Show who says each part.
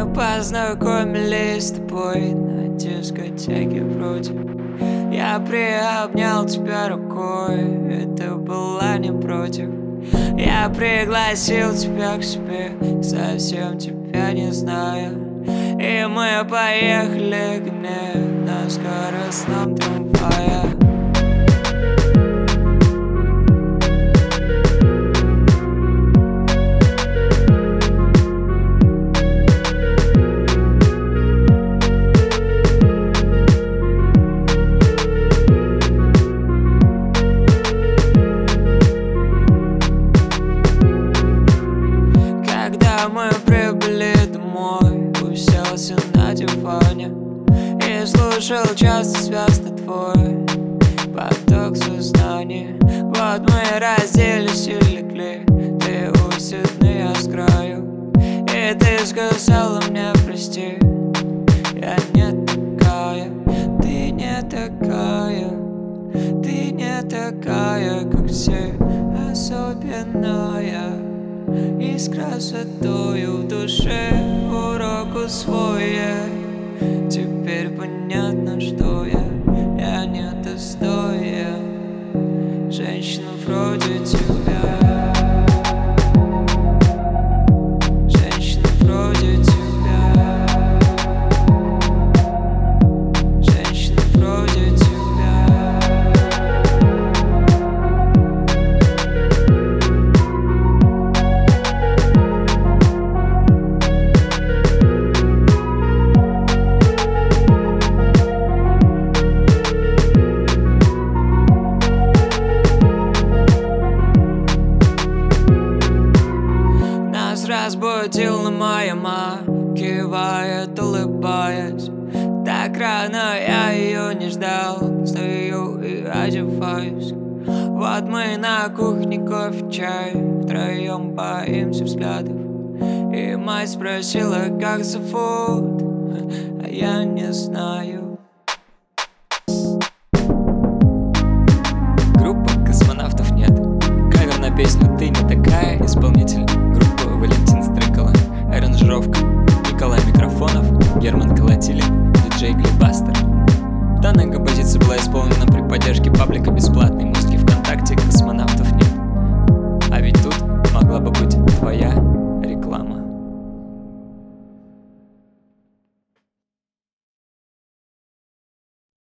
Speaker 1: познакомились с тобой на дискотеке вроде. Я приобнял тебя рукой, и ты была не против. Я пригласил тебя к себе, совсем тебя не знаю. И мы поехали ко мне на скоростном трамвае. Когда мы прибыли домой, уселся на диване и слушал часто связно твой поток сознания. Вот мы разделись и легли, ты у стены, я с краю. И ты сказала мне прости, я не такая, ты не такая, ты не такая, как все, особенная. И с красотою в душе урок усвой. Теперь понятно, что я не достоин женщину вроде тебя. Женщину вроде тебя. Женщину вроде тебя. Разбудила моя мама, кивает, улыбаясь. Так рано я ее не ждал, стою и одеваюсь. Вот мы на кухне, кофе, чай, втроем боимся взглядов. И мать спросила, как зовут, а я не знаю.
Speaker 2: Группа «Космонавтов нет». Кавер на песню «Ты не такая», исполнитель группы Валентин Стрыкало. Аранжировка Николай Микрофонов, Герман Колотилин, диджей Глебастер. Данная композиция была исполнена при поддержке паблика «Бесплатно».